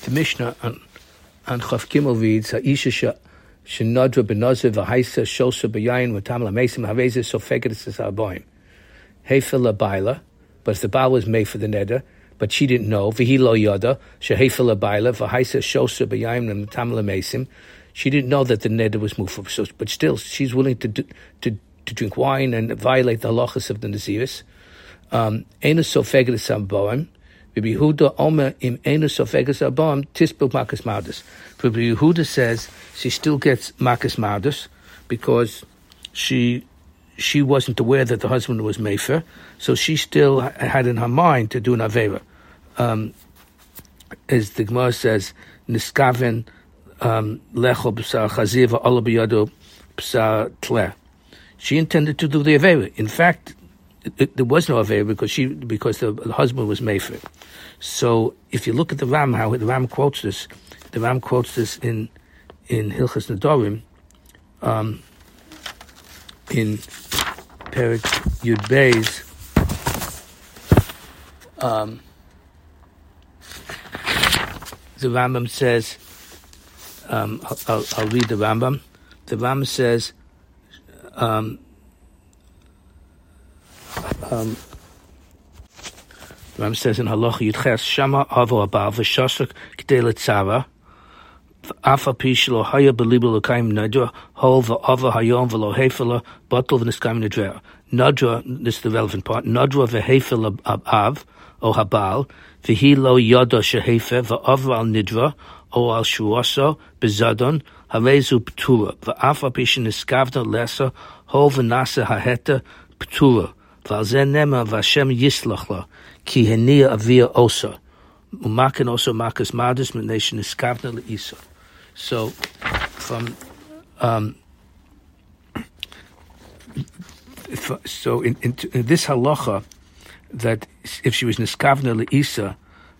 The Mishnah on Chaf Gimel reads, Ha'isha shenadra b'nazer v'haisa shosha b'yayin v'tam l'meisim haveza sofeget esarboim. Hefel l'bayla, but the Baal was made for the neder, but she didn't know. V'hi lo yada shehefel l'bayla v'haisa shosha b'yayin v'tam l'meisim. She didn't know that the neder was moved. So, but still, she's willing to drink wine and violate the halachas of the Naziris. Eina sofeget esarboim. Rabbi Yehuda Omer im Einu Sofeges Arba'im Tisbel Makas Mardus. Rabbi Yehuda says she still gets Makas Mardus because she wasn't aware that the husband was Mefer, so she still had in her mind to do an Avera. As the Gemara says, Niskaven Lecho B'sar Chazir V'Ola B'Yado B'sar Tleh. She intended to do the Avera. In fact, there was no Avera because the husband was Mefer. So if you look at the Ram, how the Ram quotes this, in Hilchas Nedarim, in Perek Yud Beis, the Rambam says, I'll read the Rambam. The Rambam says, Ram says in Halacha Yudches Shama Avo Abal V'Shasuk K'dei L'Tzara V'Afa Pi Shelo Haya B'Libo L'Kaim Nadra Hol V'Ava Hayom V'Lo Hefela Batel V'Niskayim Nadra. Nadra, this is the relevant part. Nadra V'Hefela Av O Habal V'Hi Lo Yada Shehefe V'Avra Al Nidra O Al Shuasa B'Zadon Harezu P'Tura V'Afa Pi Sheniskavna Lesa Hol V'Nasa Haheta P'Tura V'Alzen Nema V'Hashem Yislachla Ki henia avia osa, umaken also makas madus nation is skavna leisa. So, from in this halacha, that if she was niskavna leisa,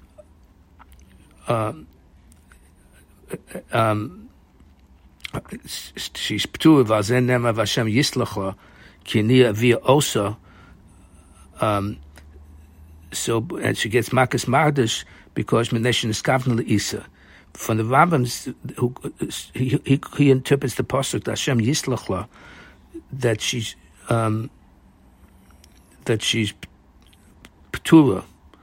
she's p'tur v'azen nema v'Hashem yislachla ki henia avia osa. So, and she gets Makas Mardish because Meneshin is Kavna Isa. From the Rambams, he interprets the pasuk that Hashem Yislachla, that she's P'tura.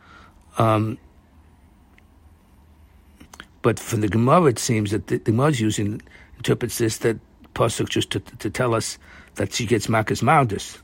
But from the Gemara, it seems that the Gemara interprets this that pasuk just to tell us that she gets Makas Mardish.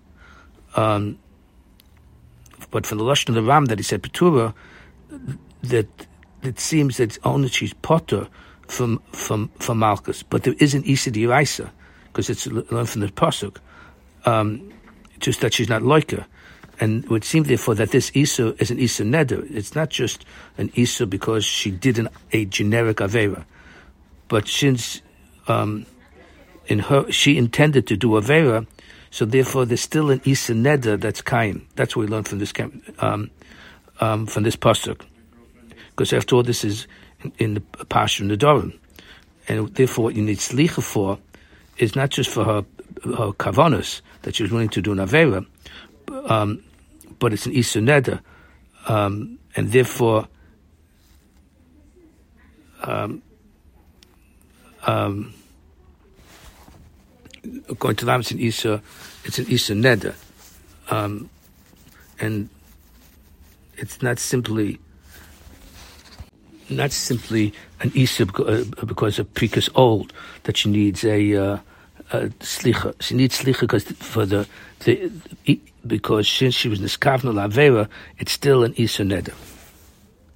But for the lashon of the Ram that he said Petura, that it seems that only she's potter from Malchus, but there is an Isa D'Iraisa because it's learned from the pasuk, just that she's not like her, and it would seem therefore that this Isa is an Isa Neder. It's not just an Isa because she did a generic Avera, but since she intended to do Avera. So therefore, there's still an Isa Neder that's Kain. That's what we learned from this pasuk. Because after all, this is in the Parsha Nedarim, and therefore, what you need slicha for is not just for her kavanos that she was willing to do an avera, but it's an Isa Neder, and therefore. According to Ram, it's an Isa Neder, and it's not simply an Isa because of Prikas old that she needs a slicha. She needs slicha because since she was niskavna l'avera, it's still an Isa Neder.